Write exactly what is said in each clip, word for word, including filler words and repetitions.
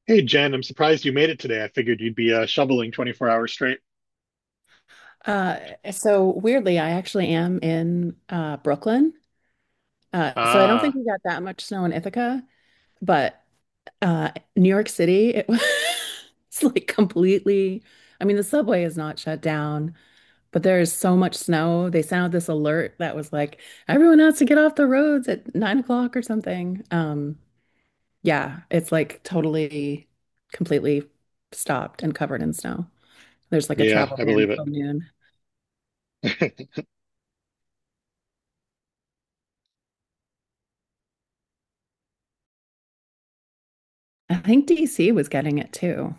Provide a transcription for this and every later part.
Hey Jen, I'm surprised you made it today. I figured you'd be uh, shoveling twenty-four hours straight. Uh, so weirdly, I actually am in uh, Brooklyn. Uh, so I don't think Ah, we got that much snow in Ithaca, but uh, New York City, it was it's like completely. I mean, the subway is not shut down, but there is so much snow. They sent out this alert that was like, everyone has to get off the roads at nine o'clock or something. Um, yeah, it's like totally, completely stopped and covered in snow. There's like a yeah, travel I ban believe it. till noon. I think D C was getting it too.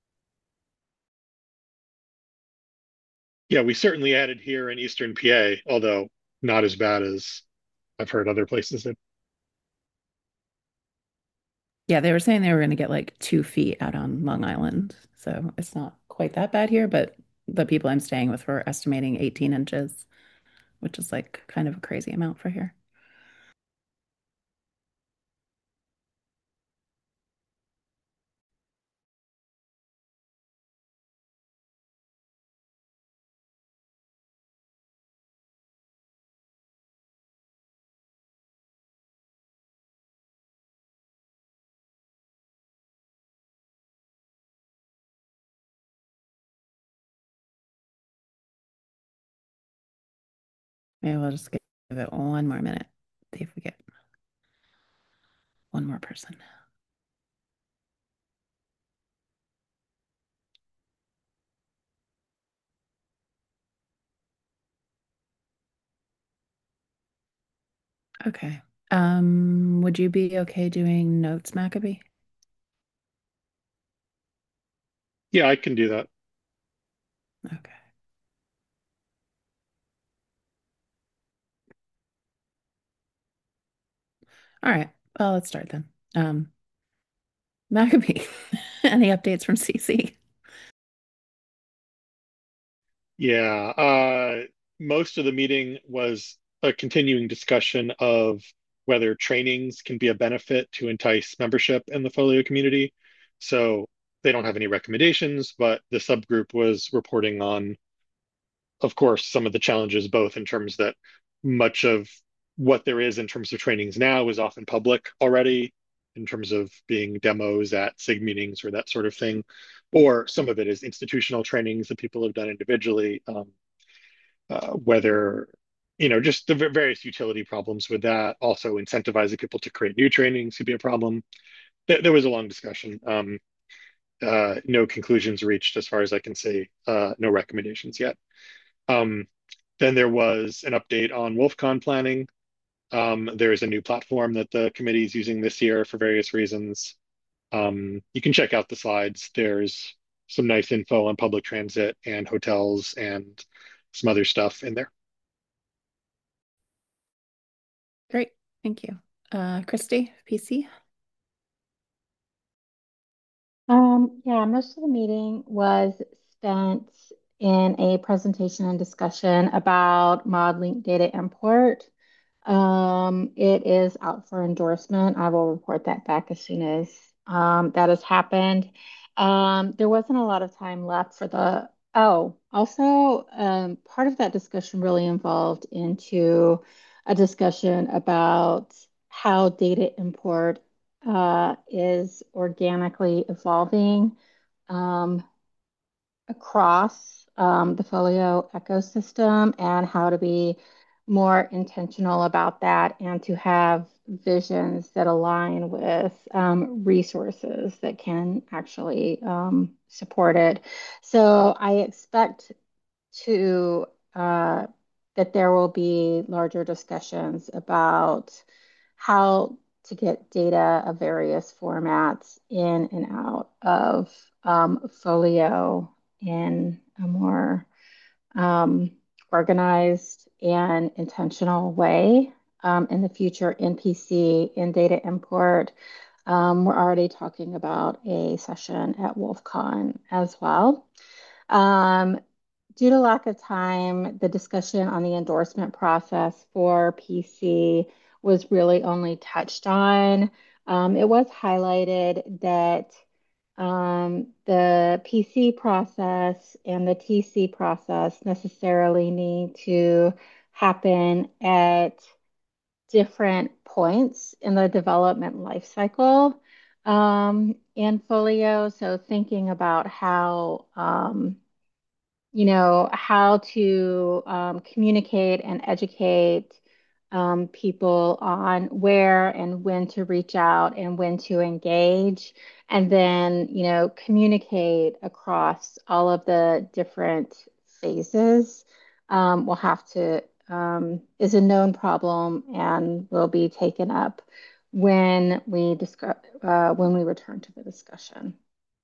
Yeah, we certainly had it here in Eastern P A, although not as bad as I've heard other places did. Yeah, they were saying they were going to get like two feet out on Long Island. So it's not quite that bad here, but the people I'm staying with were estimating eighteen inches, which is like kind of a crazy amount for here. Maybe we'll just give it one more minute. See if we get one more person. Okay. Um, would you be okay doing notes, Maccabee? Yeah, I can do that. Okay. All right. Well, let's start then. Um, Maccabee, any updates from C C? Yeah, uh, most of the meeting was a continuing discussion of whether trainings can be a benefit to entice membership in the Folio community. So they don't have any recommendations, but the subgroup was reporting on, of course, some of the challenges, both in terms that much of what there is in terms of trainings now is often public already, in terms of being demos at SIG meetings or that sort of thing, or some of it is institutional trainings that people have done individually, um, uh, whether, you know, just the various utility problems with that. Also, incentivizing people to create new trainings could be a problem. There, there was a long discussion. Um, uh, no conclusions reached as far as I can say, uh, no recommendations yet. Um, then there was an update on WolfCon planning. Um, there is a new platform that the committee is using this year for various reasons. Um, you can check out the slides. There's some nice info on public transit and hotels and some other stuff in there. Great. Thank you. Uh, Christy, P C? Um, yeah, most of the meeting was spent in a presentation and discussion about ModLink data import. Um, it is out for endorsement. I will report that back as soon as um, that has happened. Um, there wasn't a lot of time left for the, oh, also, um, part of that discussion really involved into a discussion about how data import uh, is organically evolving um, across um, the Folio ecosystem and how to be more intentional about that and to have visions that align with um, resources that can actually um, support it. So I expect to uh, that there will be larger discussions about how to get data of various formats in and out of um, Folio in a more um, organized and intentional way. Um, in the future, N P C in data import. Um, we're already talking about a session at WolfCon as well. Um, Due to lack of time, the discussion on the endorsement process for P C was really only touched on. Um, it was highlighted that um, the P C process and the T C process necessarily need to happen at different points in the development life cycle um, in Folio. So thinking about how um, you know, how to um, communicate and educate um, people on where and when to reach out and when to engage, and then, you know, communicate across all of the different phases. Um, will have to um, is a known problem and will be taken up when we discuss uh, when we return to the discussion.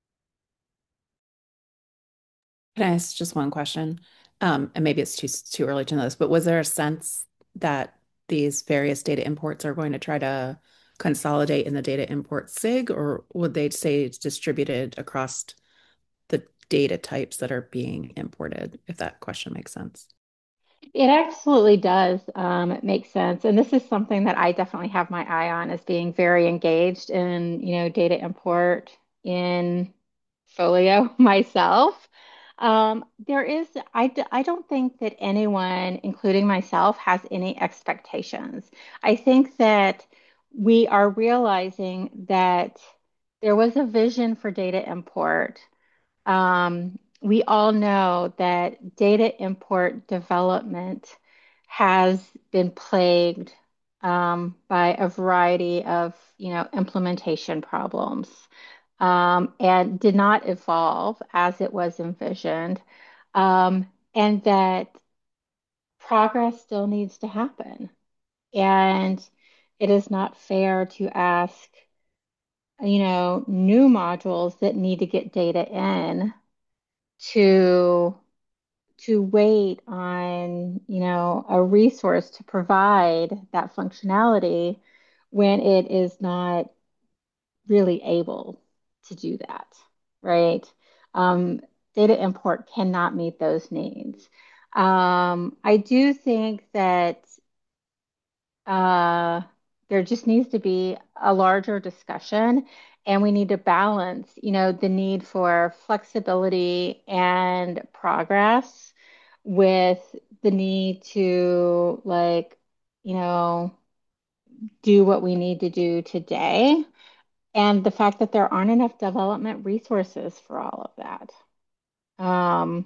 Can I ask just one question? Um, and maybe it's too too early to know this, but was there a sense that these various data imports are going to try to consolidate in the data import SIG, or would they say it's distributed across the data types that are being imported, if that question makes sense? It absolutely does. Um, it makes sense. And this is something that I definitely have my eye on as being very engaged in, you know, data import in Folio myself. Um, there is, I, d- I don't think that anyone, including myself, has any expectations. I think that we are realizing that there was a vision for data import. Um, we all know that data import development has been plagued um, by a variety of, you know, implementation problems um, and did not evolve as it was envisioned, um, and that progress still needs to happen. And it is not fair to ask, you know, new modules that need to get data in to to wait on, you know, a resource to provide that functionality when it is not really able to do that, right? Um, data import cannot meet those needs. Um, I do think that uh, there just needs to be a larger discussion, and we need to balance, you know, the need for flexibility and progress with the need to, like, you know, do what we need to do today, and the fact that there aren't enough development resources for all of that. Um,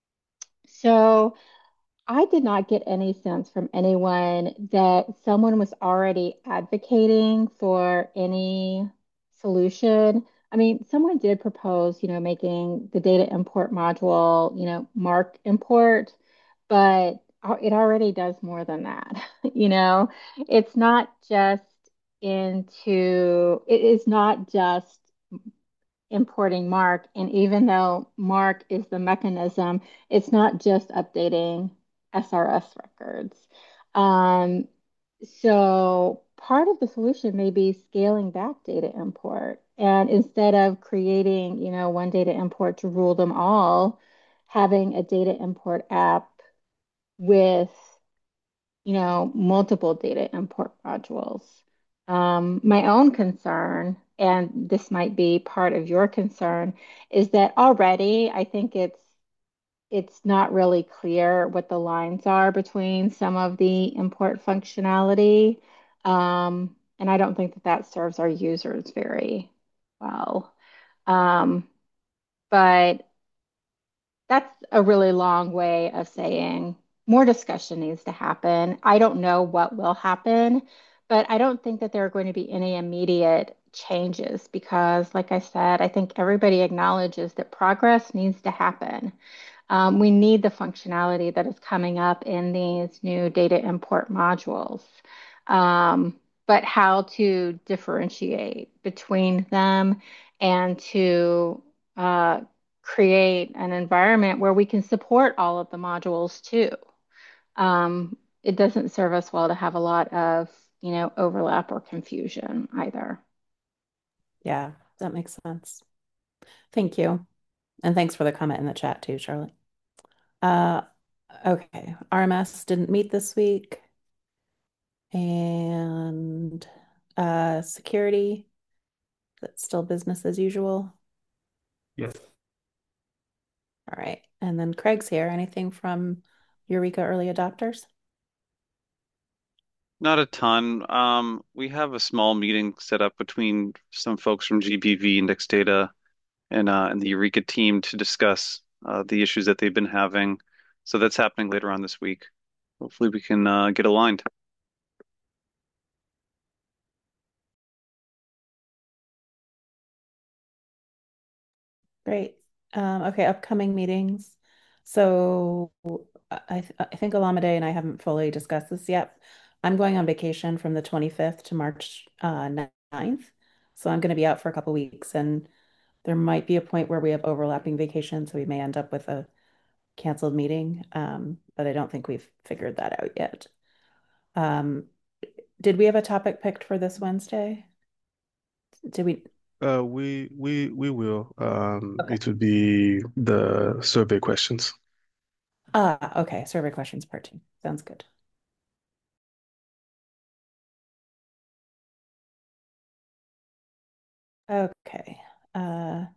so I did not get any sense from anyone that someone was already advocating for any solution. I mean, someone did propose, you know, making the data import module, you know, mark import, but it already does more than that. You know, it's not just into, it is not just importing Mark. And even though Mark is the mechanism, it's not just updating S R S records. Um, so part of the solution may be scaling back data import. And instead of creating, you know, one data import to rule them all, having a data import app with you know, multiple data import modules. Um, my own concern, and this might be part of your concern, is that already I think it's it's not really clear what the lines are between some of the import functionality. Um, and I don't think that that serves our users very well. Um, but that's a really long way of saying more discussion needs to happen. I don't know what will happen, but I don't think that there are going to be any immediate changes because, like I said, I think everybody acknowledges that progress needs to happen. Um, we need the functionality that is coming up in these new data import modules. Um, but how to differentiate between them and to uh, create an environment where we can support all of the modules too. Um, it doesn't serve us well to have a lot of, you know, overlap or confusion either. Yeah, that makes sense. Thank you. And thanks for the comment in the chat too, Charlotte. Uh, okay. R M S didn't meet this week. And uh, security, that's still business as usual. Yes. All right. And then Craig's here. Anything from Eureka early adopters? Not a ton. Um, we have a small meeting set up between some folks from G P V Index Data and uh, and the Eureka team to discuss uh, the issues that they've been having. So that's happening later on this week. Hopefully, we can uh, get aligned. Great. Um, okay, upcoming meetings. So I, th I think Alameda and I haven't fully discussed this yet. I'm going on vacation from the twenty-fifth to March uh, ninth. So I'm going to be out for a couple weeks, and there might be a point where we have overlapping vacations, so we may end up with a canceled meeting. Um, but I don't think we've figured that out yet. Um, did we have a topic picked for this Wednesday? Did we? Uh, we we we will. Um, Okay. it would be the survey questions. Ah, okay. Survey questions part two. Sounds good. Okay. Uh,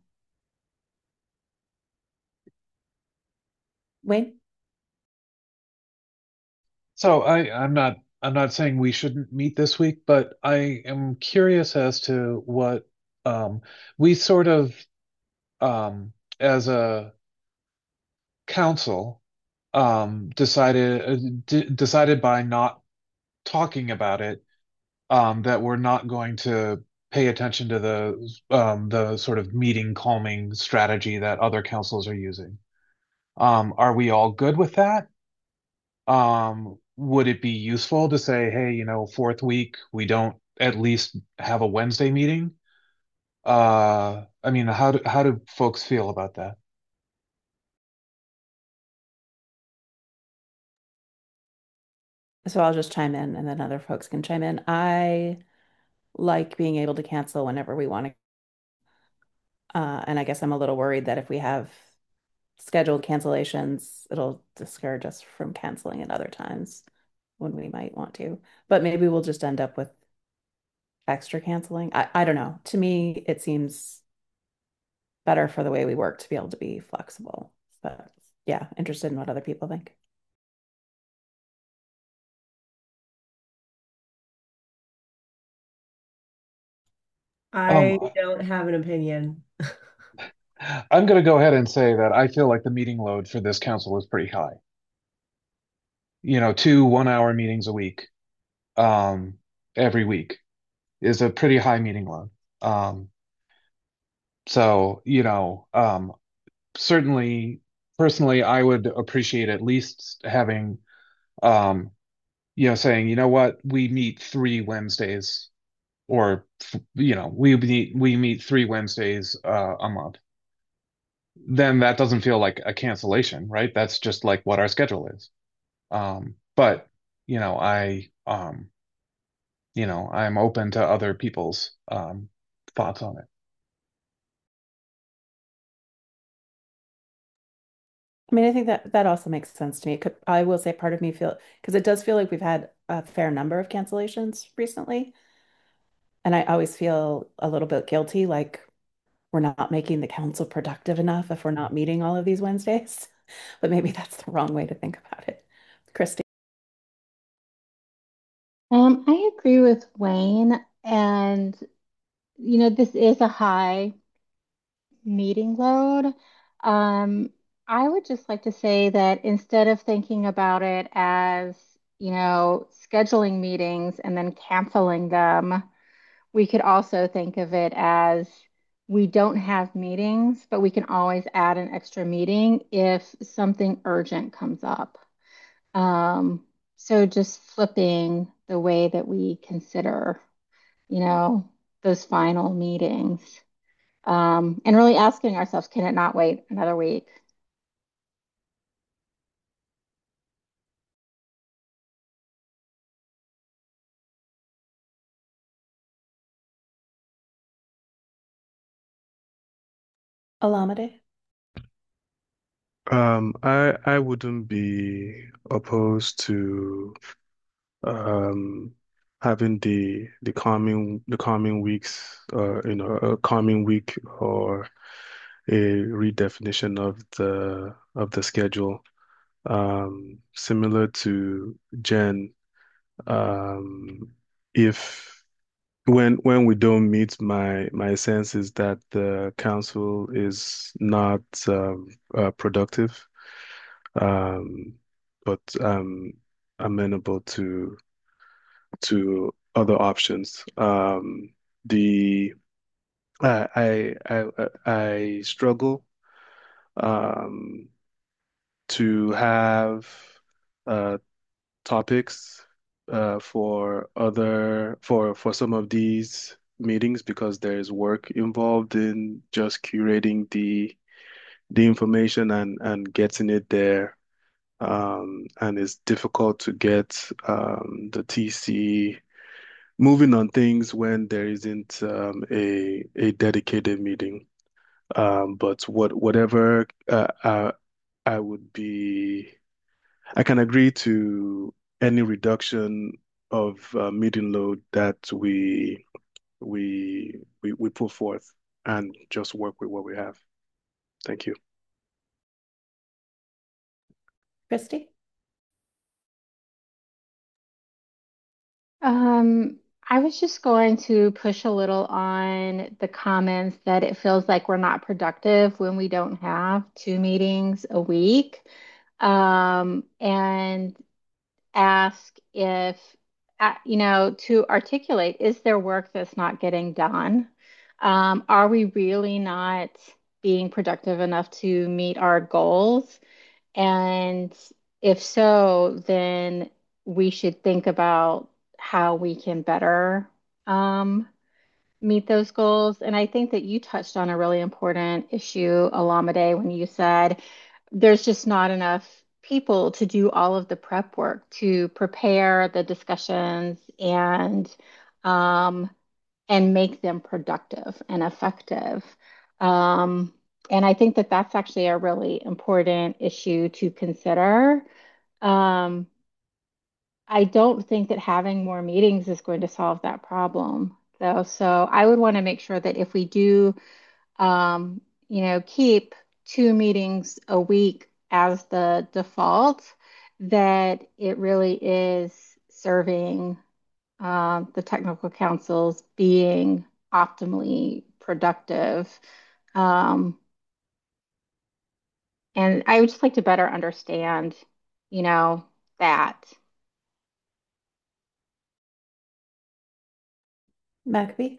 Wayne? So I, I'm not I'm not saying we shouldn't meet this week, but I am curious as to what um, we sort of um, as a council um, decided uh, d decided by not talking about it um, that we're not going to pay attention to the um, the sort of meeting calming strategy that other councils are using. Um, are we all good with that? Um, would it be useful to say, hey, you know, fourth week, we don't at least have a Wednesday meeting? Uh, I mean, how do how do folks feel about that? So I'll just chime in and then other folks can chime in. I like being able to cancel whenever we want to. Uh, and I guess I'm a little worried that if we have scheduled cancellations, it'll discourage us from canceling at other times when we might want to. But maybe we'll just end up with extra canceling. I, I don't know. To me, it seems better for the way we work to be able to be flexible. But yeah, interested in what other people think. Um, I don't have an opinion. I'm going to go ahead and say that I feel like the meeting load for this council is pretty high. You know, two one-hour meetings a week, um, every week is a pretty high meeting load. Um, so, you know, um, certainly, personally, I would appreciate at least having, um, you know, saying, you know what, we meet three Wednesdays, or you know, we meet we meet three Wednesdays uh, a month. Then that doesn't feel like a cancellation, right? That's just like what our schedule is. Um, but you know, I um, you know, I'm open to other people's um, thoughts on it. I mean, I think that that also makes sense to me. It could, I will say part of me feel because it does feel like we've had a fair number of cancellations recently. And I always feel a little bit guilty, like we're not making the council productive enough if we're not meeting all of these Wednesdays. But maybe that's the wrong way to think about it. Christy. Um, I agree with Wayne, and you know, this is a high meeting load. Um, I would just like to say that instead of thinking about it as, you know, scheduling meetings and then canceling them, we could also think of it as we don't have meetings, but we can always add an extra meeting if something urgent comes up. Um, so just flipping the way that we consider, you know, those final meetings, um, and really asking ourselves, can it not wait another week? Alamede. Um, I I wouldn't be opposed to um having the the calming the calming weeks, uh, you know, a calming week or a redefinition of the of the schedule. Um, similar to Jen, um, if when when we don't meet, my my sense is that the council is not um, uh, productive. Um, but um, amenable to to other options. Um, the I I I, I struggle um, to have uh, topics uh, for other for for some of these meetings because there's work involved in just curating the the information and and getting it there. Um, and it's difficult to get um, the T C moving on things when there isn't um, a a dedicated meeting. Um, but what whatever uh, uh, I would be, I can agree to any reduction of uh, meeting load that we we we we put forth and just work with what we have. Thank you. Christy? Um, I was just going to push a little on the comments that it feels like we're not productive when we don't have two meetings a week. Um, and ask if, uh, you know, to articulate, is there work that's not getting done? Um, are we really not being productive enough to meet our goals? And if so, then we should think about how we can better um, meet those goals. And I think that you touched on a really important issue, Alamede, when you said there's just not enough people to do all of the prep work to prepare the discussions and um, and make them productive and effective. Um, and I think that that's actually a really important issue to consider. Um, I don't think that having more meetings is going to solve that problem, though. So I would want to make sure that if we do, um, you know, keep two meetings a week as the default, that it really is serving um, the technical councils being optimally productive. Um, and I would just like to better understand, you know, that. Maccabee?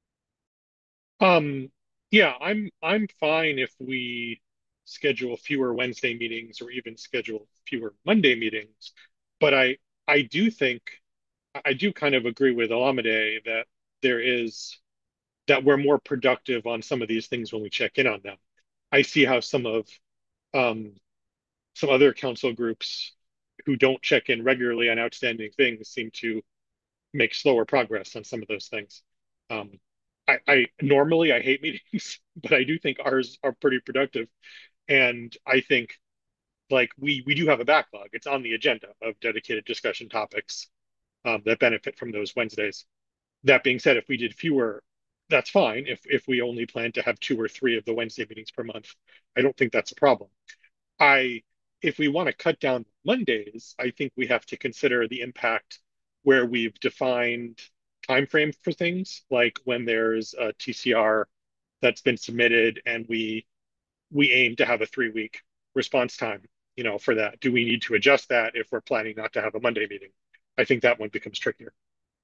Um, yeah, I'm I'm fine if we schedule fewer Wednesday meetings or even schedule fewer Monday meetings. But I I do think I do kind of agree with Olamide that there is that we're more productive on some of these things when we check in on them. I see how some of um, some other council groups who don't check in regularly on outstanding things seem to make slower progress on some of those things. Um, I, I normally I hate meetings, but I do think ours are pretty productive, and I think like we we do have a backlog. It's on the agenda of dedicated discussion topics um, that benefit from those Wednesdays. That being said, if we did fewer, that's fine. If if we only plan to have two or three of the Wednesday meetings per month, I don't think that's a problem. I if we want to cut down Mondays, I think we have to consider the impact where we've defined time frame for things, like when there's a T C R that's been submitted and we we aim to have a three week response time, you know, for that. Do we need to adjust that if we're planning not to have a Monday meeting? I think that one becomes trickier.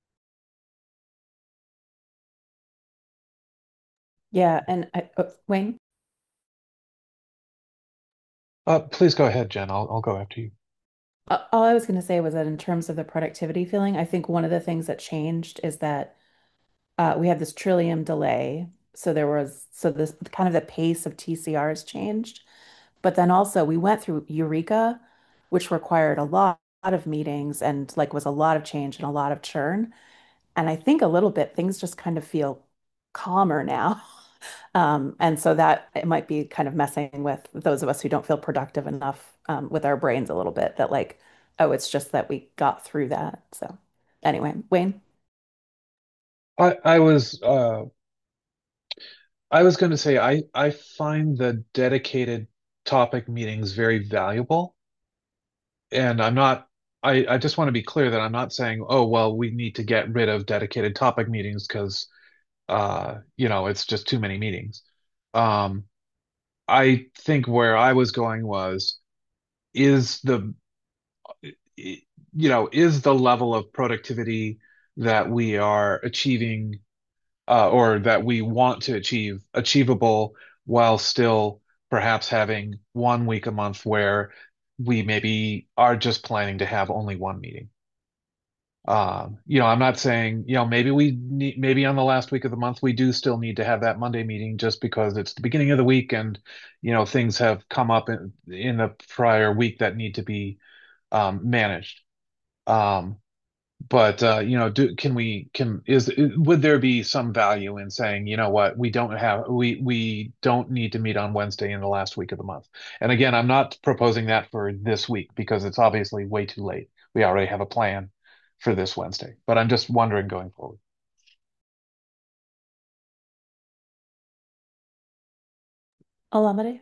Yeah, and I, oh, Wayne? Uh, please go ahead, Jen. I'll I'll go after you. Uh, All I was going to say was that in terms of the productivity feeling, I think one of the things that changed is that uh, we had this Trillium delay. So there was, so this kind of the pace of T C Rs changed. But then also we went through Eureka, which required a lot, lot of meetings and like was a lot of change and a lot of churn. And I think a little bit things just kind of feel calmer now. Um, and so that it might be kind of messing with those of us who don't feel productive enough um, with our brains a little bit that like, oh, it's just that we got through that. So anyway, Wayne. I I was uh I was going to say I I find the dedicated topic meetings very valuable, and I'm not. I I just want to be clear that I'm not saying, oh well, we need to get rid of dedicated topic meetings because uh you know it's just too many meetings. Um, I think where I was going was is the you know is the level of productivity that we are achieving uh, or that we want to achieve achievable while still perhaps having one week a month where we maybe are just planning to have only one meeting. Um, you know, I'm not saying, you know, maybe we need, maybe on the last week of the month, we do still need to have that Monday meeting just because it's the beginning of the week and, you know, things have come up in, in the prior week that need to be um, managed. Um, but uh, you know, do can we can is would there be some value in saying, you know what, we don't have we we don't need to meet on Wednesday in the last week of the month. And again, I'm not proposing that for this week because it's obviously way too late. We already have a plan for this Wednesday, but I'm just wondering going forward. Olamide?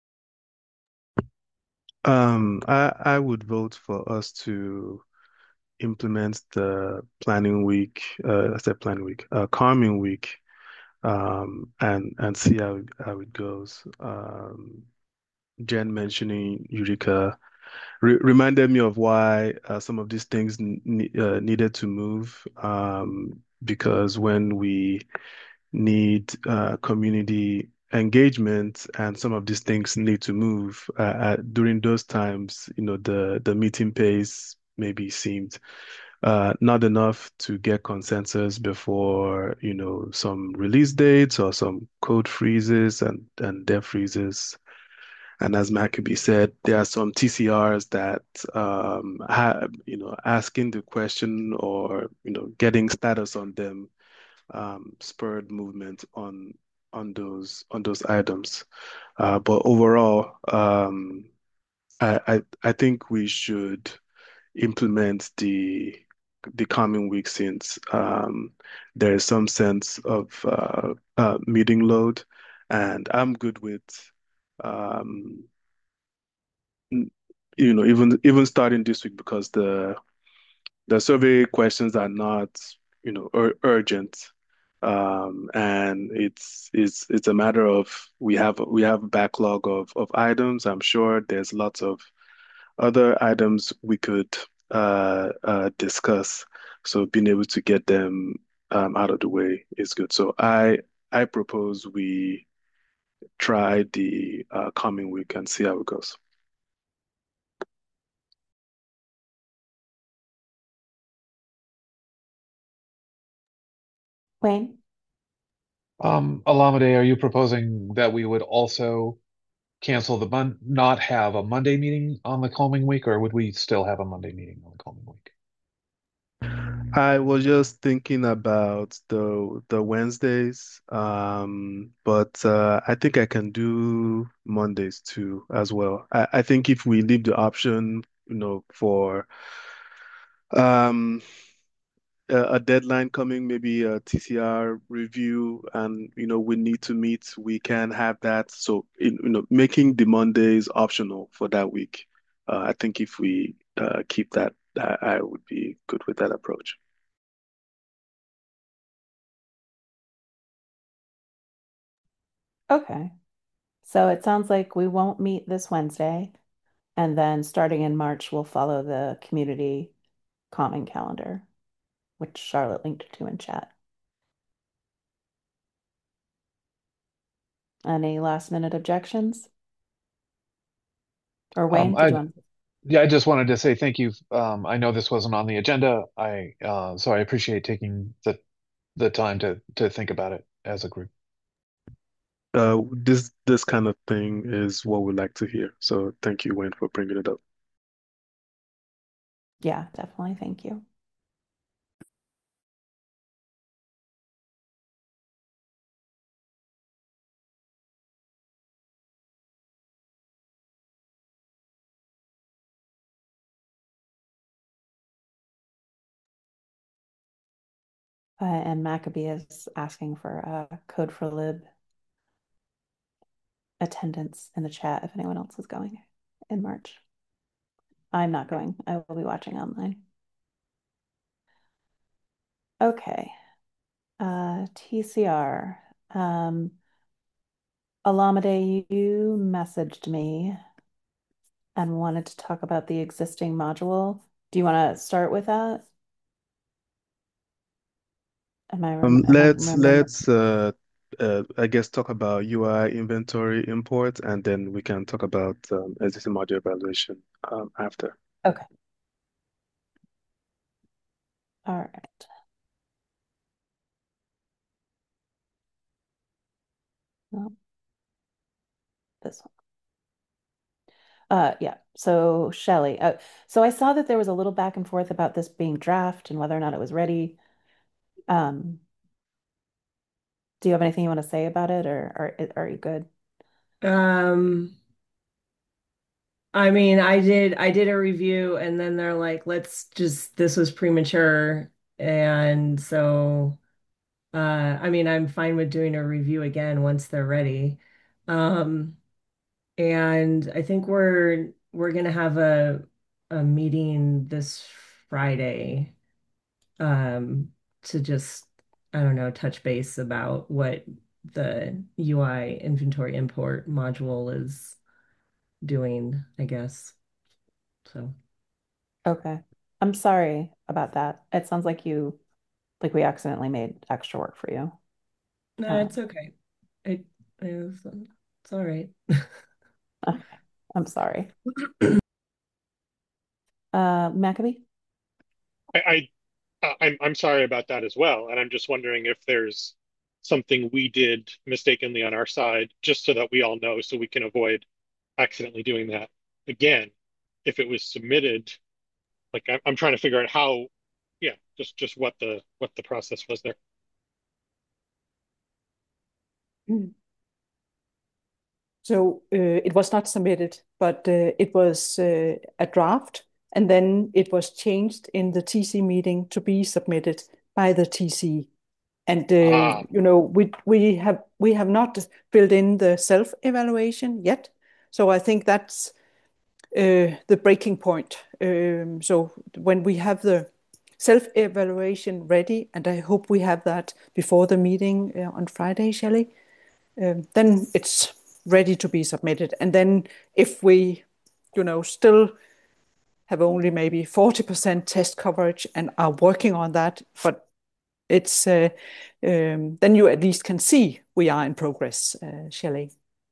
Um, I I would vote for us to implement the planning week, uh, I said planning week, uh, calming week, um, and and see how it, how it goes. Um, Jen mentioning Eureka re reminded me of why uh, some of these things n uh, needed to move. Um, because when we need uh, community engagement and some of these things need to move uh, uh, during those times, you know, the the meeting pace maybe seemed uh, not enough to get consensus before, you know, some release dates or some code freezes and and dev freezes. And as Maccabee said, there are some T C Rs that, um, have, you know, asking the question or, you know, getting status on them um, spurred movement on on those on those items. Uh, but overall, um, I, I I think we should implement the the coming week since um, there is some sense of uh, uh, meeting load, and I'm good with um, you know even even starting this week because the the survey questions are not you know ur urgent, um, and it's it's it's a matter of we have we have a backlog of of items. I'm sure there's lots of other items we could uh, uh, discuss. So being able to get them um, out of the way is good. So I I propose we try the uh, coming week and see how it goes. Wayne? Um, Alameda, are you proposing that we would also cancel the mon not have a Monday meeting on the coming week, or would we still have a Monday meeting on the coming week? I was just thinking about the the Wednesdays, um, but uh, I think I can do Mondays too as well. I, I think if we leave the option, you know, for um, a, a deadline coming, maybe a T C R review, and you know, we need to meet, we can have that. So, in, you know, making the Mondays optional for that week. Uh, I think if we uh, keep that, I, I would be good with that approach. Okay. So it sounds like we won't meet this Wednesday, and then starting in March, we'll follow the community common calendar, which Charlotte linked to in chat. Any last minute objections? Or Um, Wayne, did you I want? Yeah, I just wanted to say thank you. Um, I know this wasn't on the agenda. I uh, so I appreciate taking the the time to to think about it as a group. Uh, this this kind of thing is what we like to hear. So thank you, Wayne, for bringing it up. Yeah, definitely. Thank you. Uh, and Maccabee is asking for a code for lib attendance in the chat if anyone else is going in March. I'm not going. I will be watching online. Okay. Uh, T C R. Um, Alameda, you messaged me and wanted to talk about the existing module. Do you want to start with that? Am I rem Um, am I let's remembering? let's uh, uh, I guess talk about U I inventory import, and then we can talk about um, existing module evaluation um, after. Okay. All right. No, this one. Uh, yeah. So Shelley, uh, so I saw that there was a little back and forth about this being draft and whether or not it was ready. Um, do you have anything you want to say about it, or are are you good? Um, I mean, I did I did a review and then they're like, let's just this was premature. And so uh I mean, I'm fine with doing a review again once they're ready. Um, and I think we're we're gonna have a a meeting this Friday um to just I don't know, touch base about what the U I inventory import module is doing, I guess. So, Okay. I'm sorry about that. It sounds like you like we accidentally made extra work for you. no, Uh, it's okay. It is it's all right. okay. I'm sorry. Uh, Maccabee? I, I uh, I'm I'm sorry about that as well, and I'm just wondering if there's something we did mistakenly on our side, just so that we all know, so we can avoid accidentally doing that again. If it was submitted, like I'm, I'm trying to figure out how, yeah, just just what the what the process was there. Mm. So uh, it was not submitted, but uh, it was uh, a draft, and then it was changed in the T C meeting to be submitted by the T C. And uh, Ah, you know, we we have we have not filled in the self-evaluation yet. So I think that's uh, the breaking point. Um, so when we have the self-evaluation ready, and I hope we have that before the meeting uh, on Friday, Shelley, um, then it's ready to be submitted. And then if we, you know, still have only maybe forty percent test coverage and are working on that, but it's uh, um, then you at least can see we are in progress, uh, Shelley.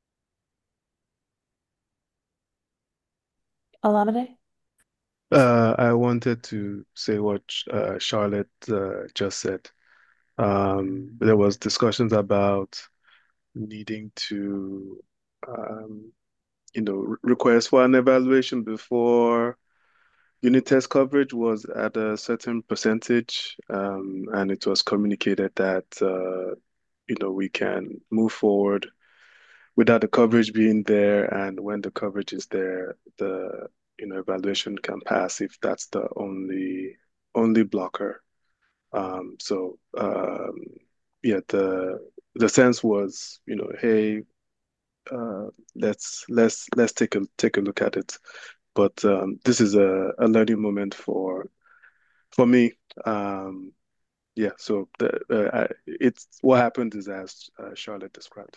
Alameda? Uh, I wanted to say what uh, Charlotte uh, just said. Um, there was discussions about needing to, um, you know, re- request for an evaluation before unit test coverage was at a certain percentage, um, and it was communicated that, uh, you know, we can move forward without the coverage being there, and when the coverage is there, the, you know, evaluation can pass if that's the only only blocker. Um, so um, yeah, the the sense was, you know, hey, uh, let's let's let's take a take a look at it. But um, this is a, a learning moment for for me. Um, yeah, so the uh, I, it's what happened is as uh, Charlotte described.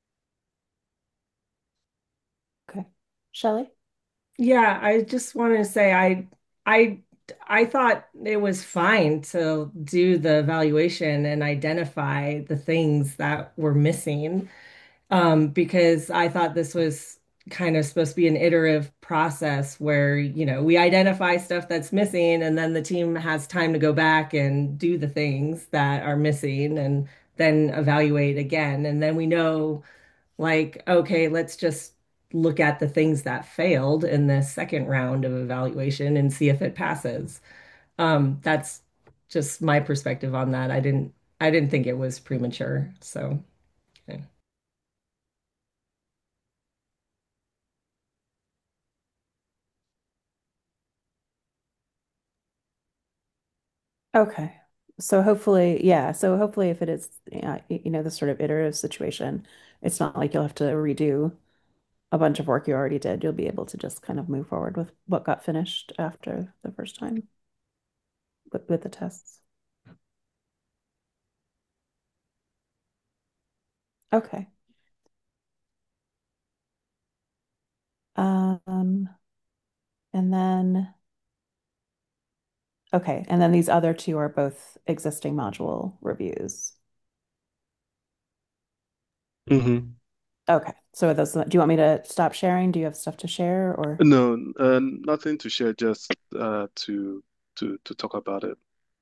Okay. Shelley? Yeah, I just wanted to say I I I thought it was fine to do the evaluation and identify the things that were missing. Um, because I thought this was kind of supposed to be an iterative process where, you know, we identify stuff that's missing and then the team has time to go back and do the things that are missing and then evaluate again. And then we know, like, okay, let's just look at the things that failed in the second round of evaluation and see if it passes. Um, that's just my perspective on that. I didn't I didn't think it was premature. So, yeah. Okay. so hopefully, yeah. So hopefully, if it is, uh, y- you know, this sort of iterative situation, it's not like you'll have to redo a bunch of work you already did. You'll be able to just kind of move forward with what got finished after the first time with, with the tests. Okay. Um, and then, okay. And then these other two are both existing module reviews. Hmm. Okay. So are those, do you want me to stop sharing? Do you have stuff to share or? No, uh, nothing to share, just uh, to to to talk about it.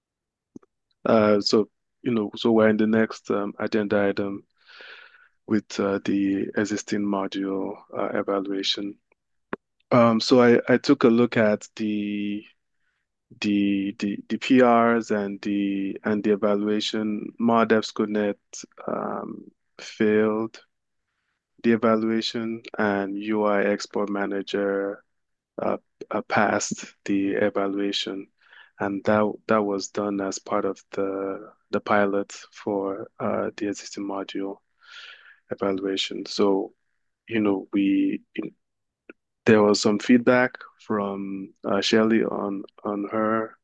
Uh, so you know, so we're in the next um, agenda item with uh, the existing module uh, evaluation. Um, so I, I took a look at the the the the P Rs and the and the evaluation. ModEBSCOnet um, failed the evaluation, and U I Export Manager uh, uh, passed the evaluation, and that that was done as part of the the pilot for uh, the existing module evaluation. So, you know, we there was some feedback from uh, Shelley on on her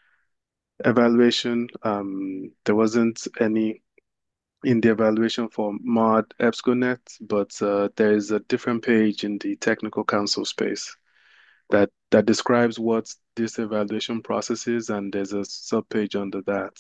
evaluation. Um, there wasn't any in the evaluation for Mod EBSCOnet, but uh, there is a different page in the technical council space that that describes what this evaluation process is, and there's a subpage under that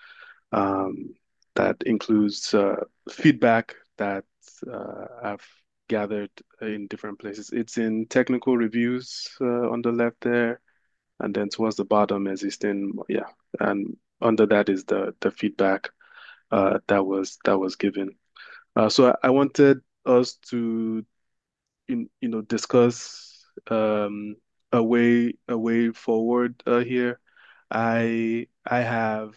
um, that includes uh, feedback that uh, I've gathered in different places. It's in technical reviews uh, on the left there, and then towards the bottom is in yeah, and under that is the the feedback uh, that was that was given. Uh, so I, I wanted us to you, you know discuss um, a way a way forward uh, here. I I have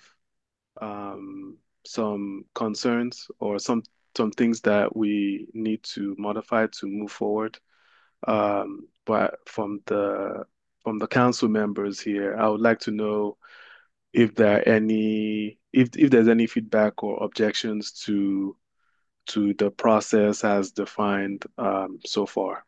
um, some concerns or some some things that we need to modify to move forward. Um, but from the from the council members here, I would like to know if there are any if if there's any feedback or objections to to the process as defined um, so far.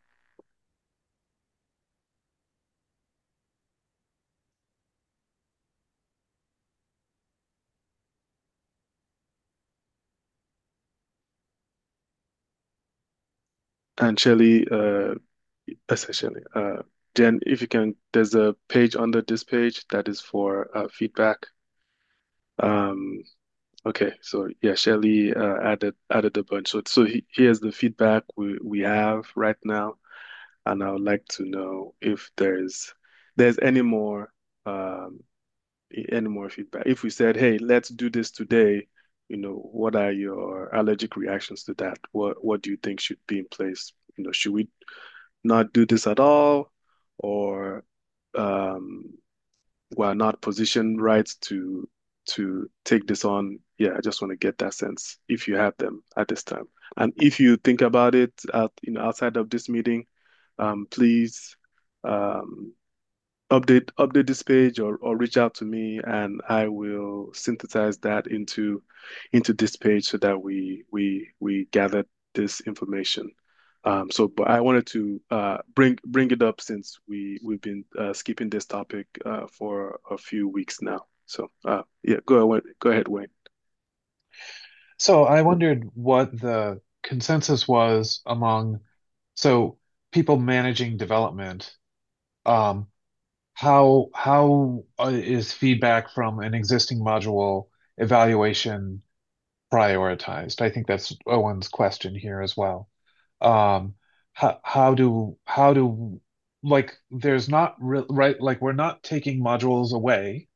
And Shelley, uh, essentially, uh, Jen, if you can, there's a page under this page that is for uh, feedback. Um, okay, so yeah, Shelley uh, added added a bunch. So so he, here's the feedback we we have right now, and I would like to know if there's there's any more um, any more feedback. If we said, hey, let's do this today, you know, what are your allergic reactions to that? What what do you think should be in place? You know, should we not do this at all, or um, we're not positioned right to to take this on? Yeah, I just want to get that sense if you have them at this time. And if you think about it out, you know, outside of this meeting, um, please um, update update this page or, or reach out to me and I will synthesize that into into this page so that we we we gather this information. Um, so, but I wanted to uh, bring bring it up since we we've been uh, skipping this topic uh, for a few weeks now. So, uh, yeah, go ahead, go ahead, Wayne. So I wondered what the consensus was among so people managing development. Um, how how uh, is feedback from an existing module evaluation prioritized? I think that's Owen's question here as well. Um, how how do how do like there's not re right like we're not taking modules away.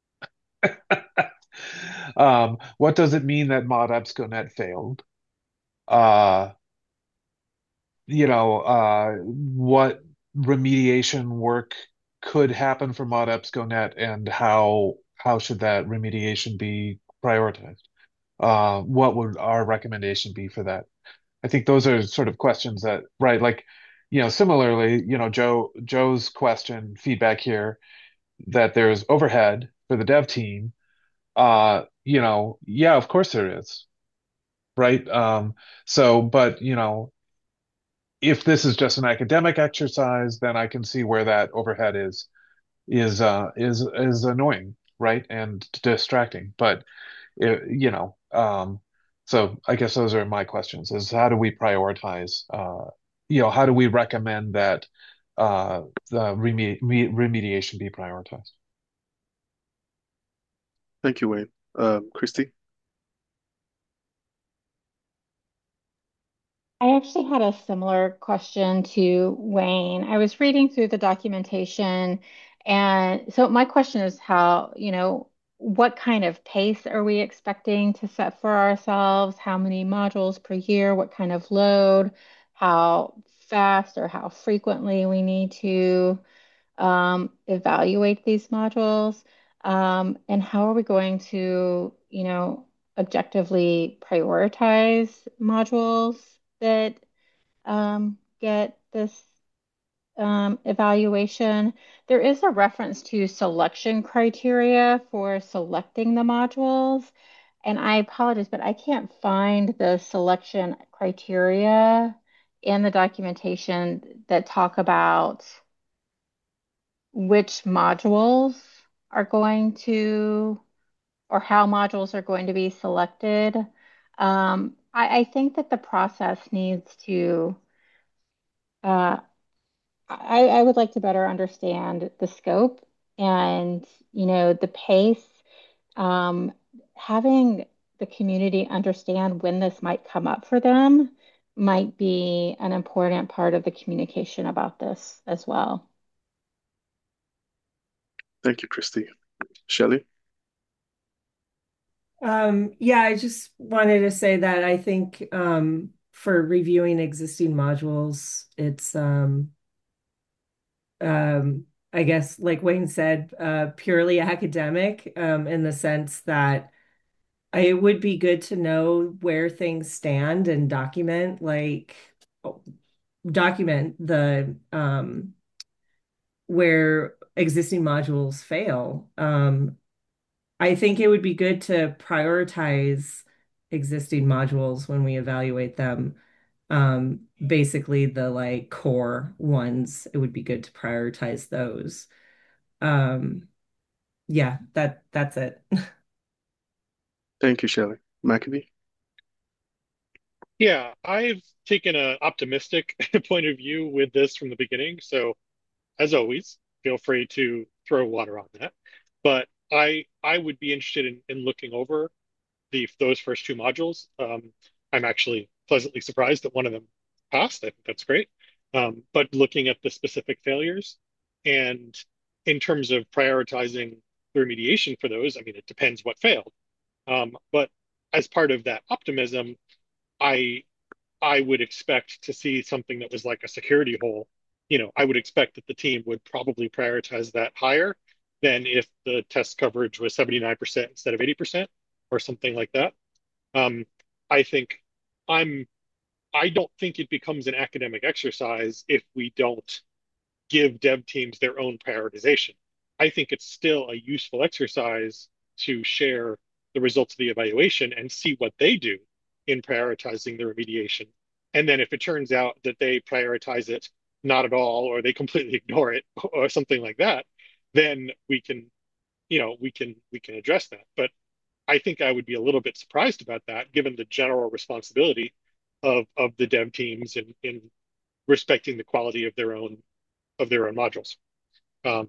Um, what does it mean that Mod EBSCOnet failed? Uh, you know, uh, what remediation work could happen for Mod EBSCOnet and how how should that remediation be prioritized? Uh, what would our recommendation be for that? I think those are sort of questions that, right, like, you know, similarly, you know, Joe Joe's question, feedback here, that there's overhead for the dev team, Uh, you know, yeah, of course there is, right? Um, so, but you know, if this is just an academic exercise, then I can see where that overhead is is uh is is annoying, right? And distracting. But it, you know, um, so I guess those are my questions: is how do we prioritize? Uh, you know, how do we recommend that uh the reme remediation be prioritized? Thank you, Wayne. Um, Christy? I actually had a similar question to Wayne. I was reading through the documentation, and so my question is how, you know, what kind of pace are we expecting to set for ourselves? How many modules per year? What kind of load? How fast or how frequently we need to um, evaluate these modules? Um, and how are we going to, you know, objectively prioritize modules that um, get this um, evaluation? There is a reference to selection criteria for selecting the modules. And I apologize, but I can't find the selection criteria in the documentation that talk about which modules are going to, or how modules are going to be selected. Um, I, I think that the process needs to, uh, I, I would like to better understand the scope and, you know, the pace. Um, Having the community understand when this might come up for them might be an important part of the communication about this as well. Thank you, Christy. Shelley? Um, yeah, I just wanted to say that I think um, for reviewing existing modules, it's um, um, I guess, like Wayne said, uh, purely academic um, in the sense that it would be good to know where things stand and document, like, document the um, where existing modules fail. Um, I think it would be good to prioritize existing modules when we evaluate them. Um, basically the like core ones, it would be good to prioritize those. Um, yeah, that that's it. Thank you, Shelley. Maccabee? Yeah, I've taken an optimistic point of view with this from the beginning. So, as always, feel free to throw water on that. But I I would be interested in, in looking over the those first two modules. Um, I'm actually pleasantly surprised that one of them passed. I think that's great. Um, but looking at the specific failures and in terms of prioritizing the remediation for those, I mean, it depends what failed. Um, but as part of that optimism, I I would expect to see something that was like a security hole. You know, I would expect that the team would probably prioritize that higher than if the test coverage was seventy-nine percent instead of eighty percent or something like that. Um, I think I'm, I don't think it becomes an academic exercise if we don't give dev teams their own prioritization. I think it's still a useful exercise to share the results of the evaluation and see what they do in prioritizing the remediation. And then if it turns out that they prioritize it not at all, or they completely ignore it, or something like that, then we can, you know, we can we can address that. But I think I would be a little bit surprised about that, given the general responsibility of of the dev teams in in respecting the quality of their own of their own modules. Um,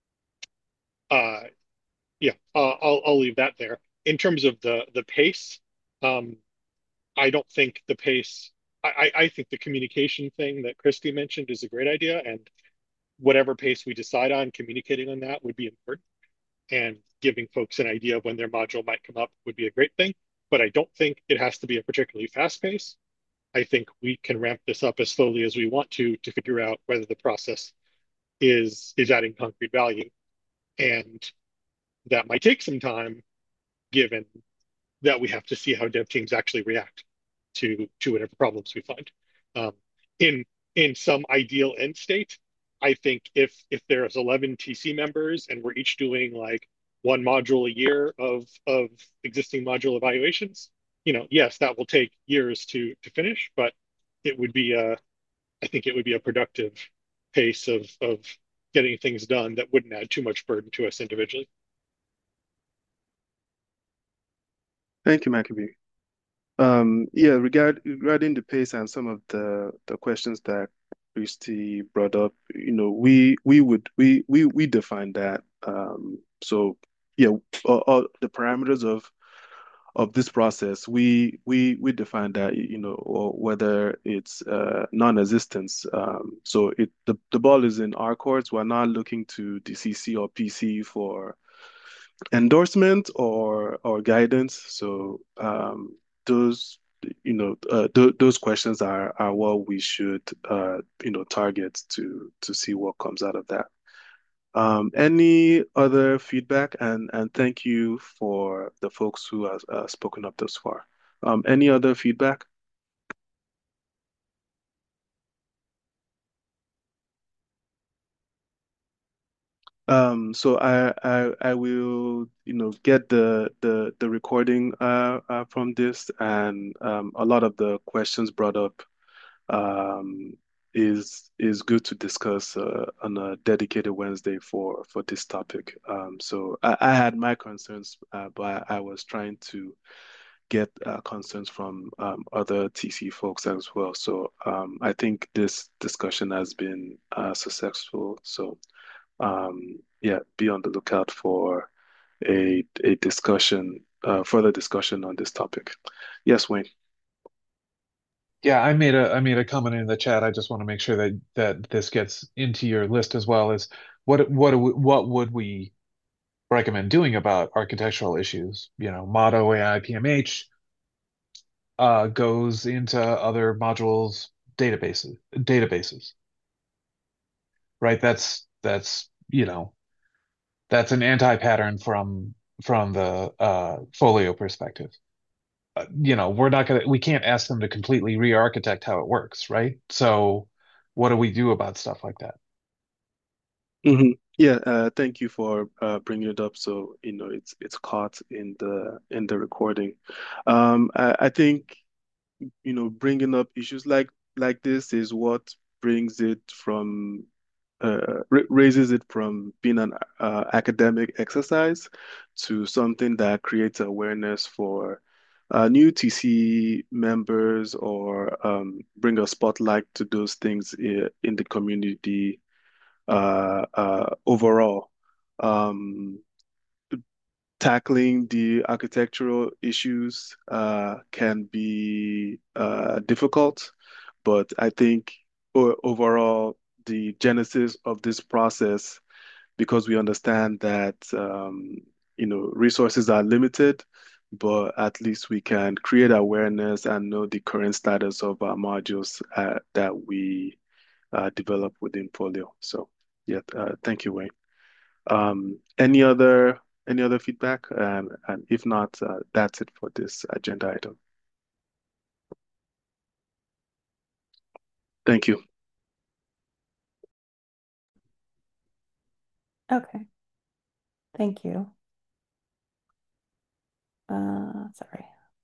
uh, yeah, uh, I'll I'll leave that there. In terms of the the pace, um, I don't think the pace. I, I think the communication thing that Christy mentioned is a great idea, and whatever pace we decide on, communicating on that would be important. And giving folks an idea of when their module might come up would be a great thing. But I don't think it has to be a particularly fast pace. I think we can ramp this up as slowly as we want to to figure out whether the process is is adding concrete value. And that might take some time, given that we have to see how dev teams actually react to to whatever problems we find. Um, in in some ideal end state, I think if if there's eleven T C members and we're each doing like one module a year of of existing module evaluations, you know, yes, that will take years to to finish, but it would be a, I think it would be a productive pace of of getting things done that wouldn't add too much burden to us individually. Thank you, Maccabee. Um, yeah, regard, regarding the pace and some of the the questions that Christy brought up, you know, we we would we we we define that. Um, so yeah, all, all the parameters of of this process, we we we define that, you know, or whether it's uh, non-existence. Um, so it the, the ball is in our courts. We're not looking to the C C or P C for endorsement or or guidance. So um, those you know uh, th those questions are are what we should uh, you know target to to see what comes out of that. Um, any other feedback? And and thank you for the folks who have uh, spoken up thus far. Um, any other feedback? Um, so I, I I will, you know, get the the the recording uh, uh from this, and um a lot of the questions brought up um is is good to discuss uh, on a dedicated Wednesday for for this topic. Um, so I, I had my concerns, uh, but I, I was trying to get uh, concerns from um, other T C folks as well. So um, I think this discussion has been uh, successful. So um, yeah, be on the lookout for a a discussion, uh, further discussion on this topic. Yes, Wayne. Yeah, I made a I made a comment in the chat. I just want to make sure that that this gets into your list as well as what what do we- what would we recommend doing about architectural issues? You know, Motto A I P M H uh, goes into other modules databases databases, right? That's that's you know that's an anti-pattern from from the uh, Folio perspective. Uh, you know, we're not gonna we can't ask them to completely re-architect how it works, right? So what do we do about stuff like that? Hmm. Yeah, uh, thank you for uh, bringing it up. So you know, it's it's caught in the in the recording. Um, I, I think you know, bringing up issues like like this is what brings it from uh, raises it from being an uh, academic exercise to something that creates awareness for uh, new T C members, or um, bring a spotlight to those things i- in the community uh, uh, overall. Um, Tackling the architectural issues uh, can be uh, difficult, but I think o overall, the genesis of this process, because we understand that um, you know resources are limited, but at least we can create awareness and know the current status of our modules uh, that we uh, develop within Folio. So, yeah, uh, thank you, Wayne. Um, any other any other feedback? And and if not, uh, that's it for this agenda item. Thank you. Okay, thank you. Uh, sorry.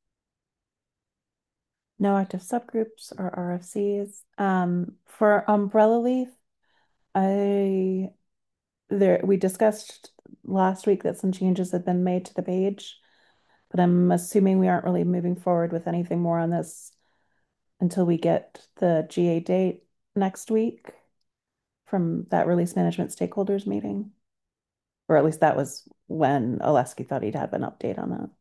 No active subgroups or R F Cs. Um, for Umbrella Leaf, I there we discussed last week that some changes had been made to the page, but I'm assuming we aren't really moving forward with anything more on this until we get the G A date next week from that release management stakeholders meeting. Or at least that was when Oleski thought he'd have an update on that.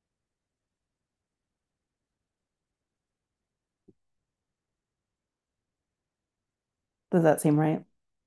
Does that seem right?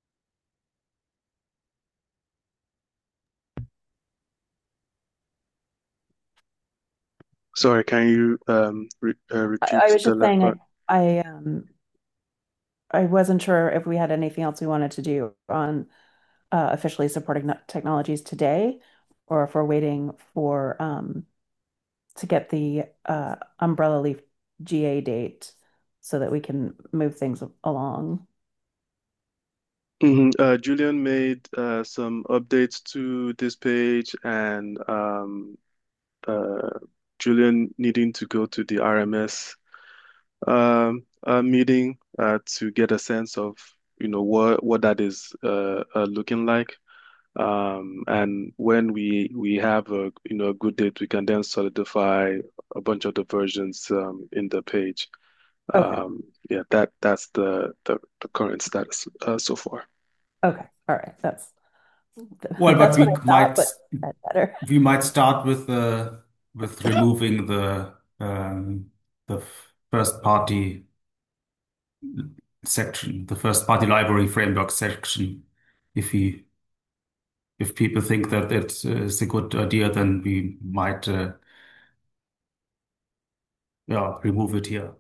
Sorry, can you um, re uh, I, I repeat was the just last saying I part? I um I wasn't sure if we had anything else we wanted to do on uh, officially supporting no- technologies today, or if we're waiting for um to get the uh Umbrella Leaf G A date so that we can move things along. Mhm. Uh, Julian made uh, some updates to this page, and um, uh, Julian needing to go to the R M S um, uh, meeting uh, to get a sense of, you know, what what that is uh, uh, looking like. Um, and when we we have a you know a good date, we can then solidify a bunch of the versions um, in the page. Okay. Um, yeah, that that's the the, the current status uh, so far. Okay. All right. That's Well, but that's what we I thought, might but that's better. we might start with the with removing the um, the first party section, the first party library framework section. If we if people think that it is a good idea, then we might uh, yeah remove it here.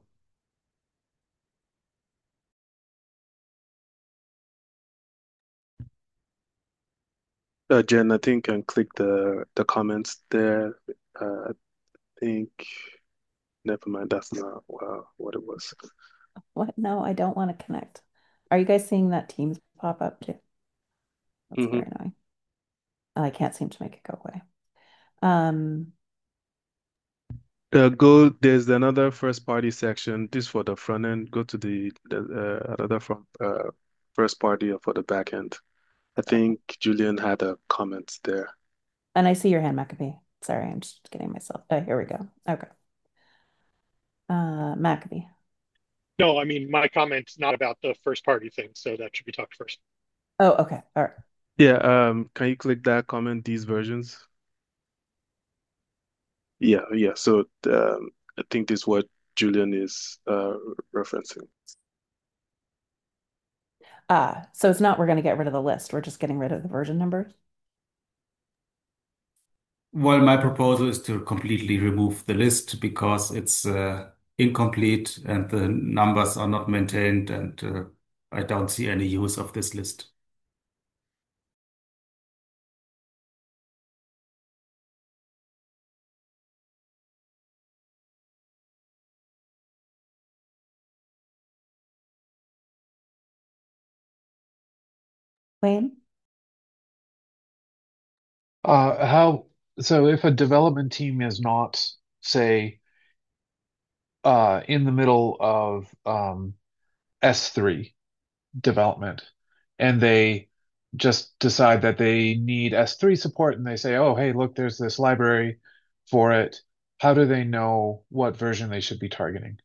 Uh, Jen, I think, and click the the comments there. Uh, I think, never mind, that's not uh, what it was. What? No, I don't want to connect. Are you guys seeing that Teams pop up too? That's Hmm. very annoying. I can't seem to make it go away. Um, Uh, go, there's another first party section. This for the front end. Go to the, the uh, another from uh, first party for the back end. I think Julian had a comment there. and I see your hand, Maccabee. Sorry, I'm just getting myself. Oh, here we go. Okay. Uh, Maccabee. No, I mean, my comment's not about the first party thing, so that should be talked first. Oh, okay. All right. Yeah, um, can you click that comment, these versions? Yeah, yeah. So um, I think this is what Julian is uh, referencing. Ah, so it's not we're going to get rid of the list. We're just getting rid of the version numbers. Well, my proposal is to completely remove the list because it's uh, incomplete and the numbers are not maintained, and uh, I don't see any use of this list. Wayne? Uh, how, so if a development team is not, say, uh, in the middle of um, S three development, and they just decide that they need S three support, and they say, oh, hey, look, there's this library for it. How do they know what version they should be targeting?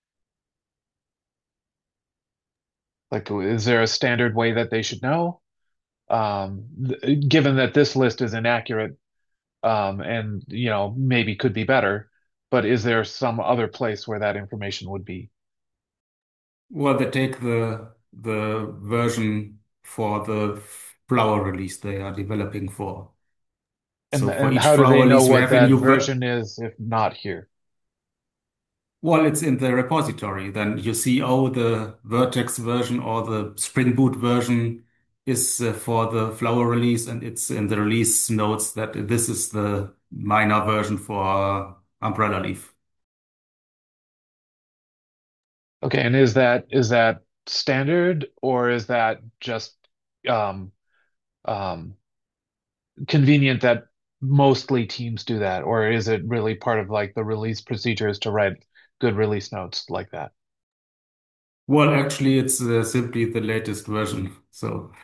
Like, is there a standard way that they should know? Um, th- given that this list is inaccurate, um, and you know maybe could be better, but is there some other place where that information would be? Well, they take the the version for the flower release they are developing for. And So for and each how do they flower know release, you what have a that new ver version is if not here? well, it's in the repository. Then you see, oh, the Vertex version or the Spring Boot version is uh, for the flower release, and it's in the release notes that this is the minor version for Umbrella Leaf. Okay, and is that is that standard or is that just um, um, convenient that mostly teams do that, or is it really part of like the release procedures to write good release notes like that? Well, actually, it's uh, simply the latest version. So.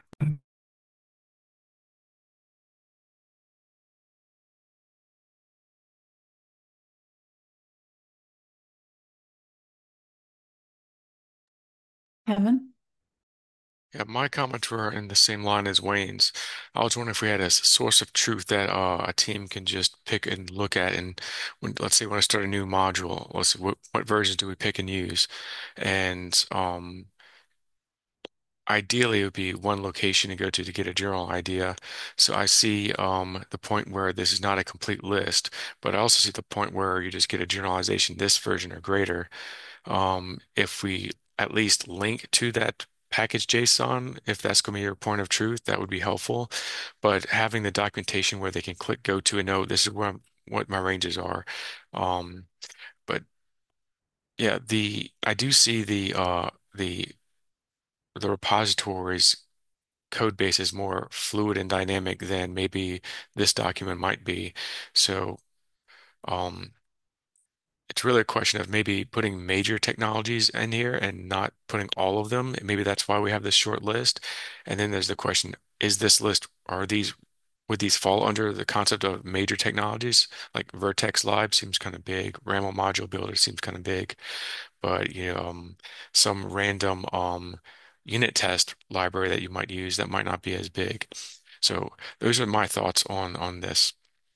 Kevin? Yeah, my comments were in the same line as Wayne's. I was wondering if we had a s- source of truth that uh, a team can just pick and look at, and when, let's say, when I start a new module, let's see, what, what versions do we pick and use? And um, ideally, it would be one location to go to to get a general idea. So I see um, the point where this is not a complete list, but I also see the point where you just get a generalization, this version or greater. Um, if we at least link to that package JSON, if that's going to be your point of truth, that would be helpful. But having the documentation where they can click go to and know this is where I'm, what my ranges are. Um, but yeah, the I do see the uh, the the repositories code base is more fluid and dynamic than maybe this document might be. So um, it's really a question of maybe putting major technologies in here and not putting all of them. And maybe that's why we have this short list. And then there's the question, is this list, are these, would these fall under the concept of major technologies? Like Vertex Lib seems kind of big. RAML module builder seems kind of big. But you know, um, some random um, unit test library that you might use that might not be as big. So those are my thoughts on on this.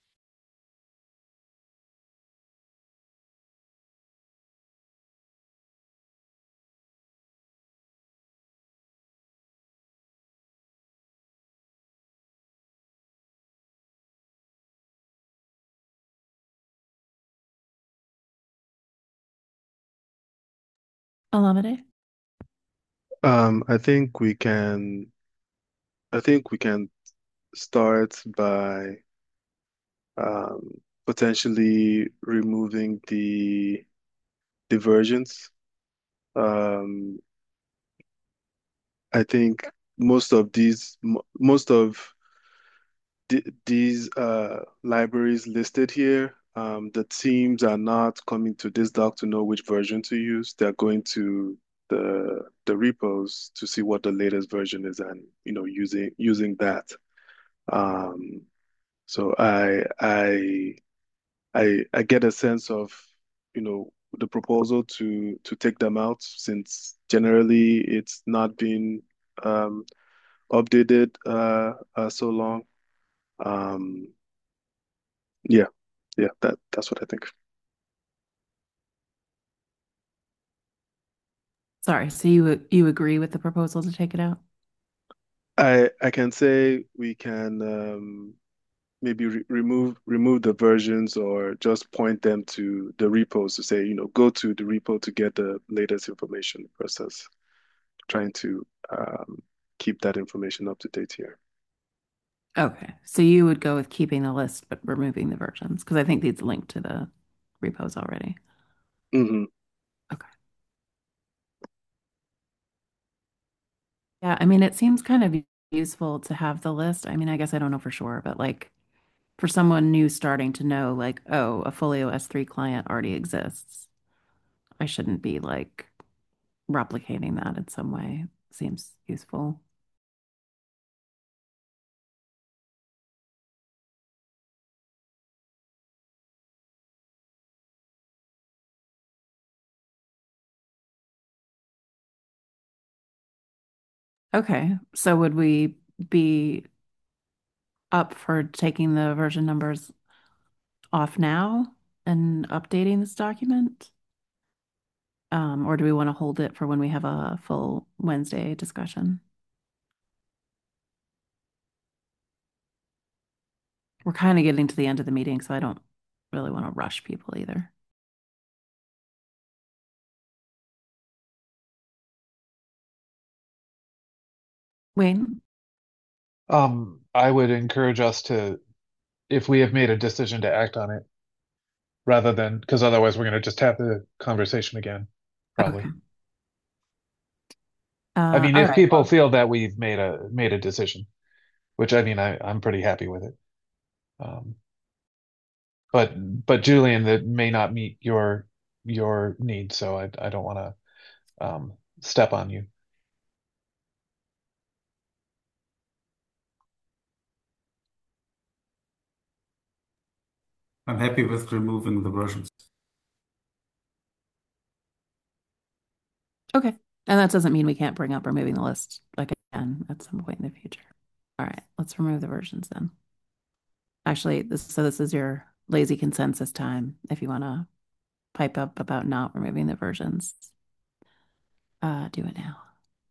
Olamide? Um, I think we can I think we can start by um, potentially removing the divergence. Um, I think most of these mo- most of th these uh, libraries listed here, um, the teams are not coming to this doc to know which version to use. They're going to the the repos to see what the latest version is and you know using using that. Um, so I I I I get a sense of you know the proposal to to take them out since generally it's not been um, updated uh, uh, so long. Um, yeah, yeah, that that's what I think. Sorry, so you you agree with the proposal to take it out? I I can say we can um, maybe re remove remove the versions or just point them to the repos to say, you know, go to the repo to get the latest information versus trying to um, keep that information up to date here. Okay, so you would go with keeping the list but removing the versions because I think these link to the repos already. Hmm. Okay. Yeah, I mean, it seems kind of useful to have the list. I mean, I guess I don't know for sure, but like for someone new starting to know, like, oh, a Folio S three client already exists. I shouldn't be like replicating that in some way. Seems useful. Okay, so would we be up for taking the version numbers off now and updating this document? Um, or do we want to hold it for when we have a full Wednesday discussion? We're kind of getting to the end of the meeting, so I don't really want to rush people either. Wayne? Um, I would encourage us to, if we have made a decision to act on it, rather than, because otherwise we're going to just have the conversation again, Okay. probably. I Uh, mean, all if right. people Well, feel that we've made a made a decision, which I mean, I, I'm pretty happy with it. Um, but but Julian, that may not meet your your needs, so I I don't want to um, step on you. I'm happy with removing the versions. okay. And that doesn't mean we can't bring up removing the list again at some point in the future. All right, let's remove the versions then. Actually, this so this is your lazy consensus time if you want to pipe up about not removing the versions. Uh, do it now.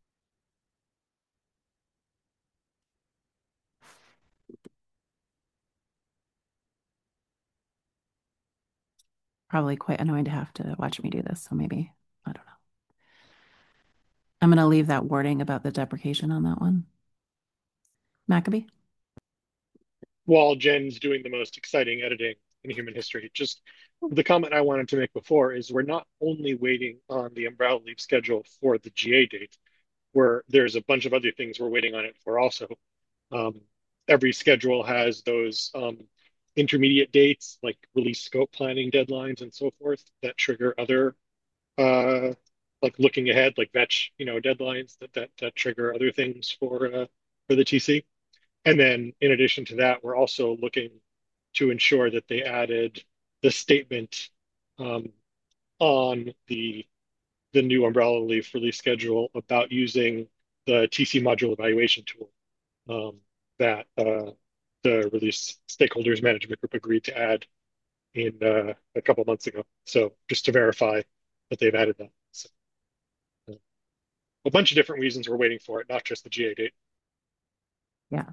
Probably quite annoying to have to watch me do this, so maybe, I don't know. I'm going to leave that wording about the deprecation on that one. Maccabee? While Jen's doing the most exciting editing in human history. Just the comment I wanted to make before is we're not only waiting on the umbrella leaf schedule for the G A date, we're there's a bunch of other things we're waiting on it for also. Um, every schedule has those um, intermediate dates, like release scope planning deadlines and so forth, that trigger other uh, like looking ahead, like vetch, you know, deadlines that that, that trigger other things for uh, for the T C. And then in addition to that, we're also looking to ensure that they added the statement um, on the the new umbrella leaf release schedule about using the T C module evaluation tool um, that uh, the release stakeholders management group agreed to add in uh, a couple months ago. So just to verify that they've added that. So, uh, a bunch of different reasons we're waiting for it, not just the G A date. Yeah.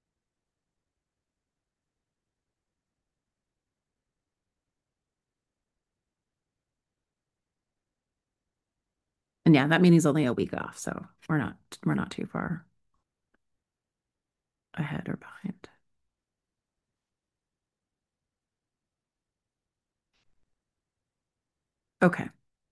And yeah, that meeting's only a week off, so we're not we're not too far ahead or behind. Okay.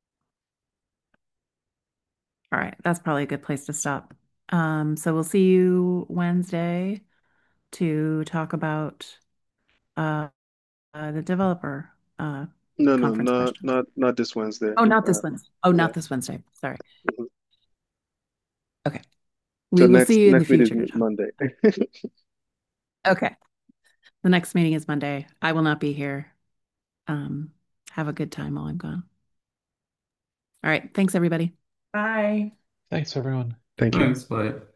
All right, that's probably a good place to stop. Um, so we'll see you Wednesday to talk about uh, uh the developer uh No, no, conference not questions. not not this Wednesday. Oh, not Uh, this Wednesday. Oh, yeah. not this Wednesday. Sorry. Mhm. Okay. So We will next see you in the next meeting future to is talk. Monday. Okay. The next meeting is Monday. I will not be here. Um, have a good time while I'm gone. All right. Thanks, everybody. Bye. Thanks, everyone. Thank you. Thanks, bye.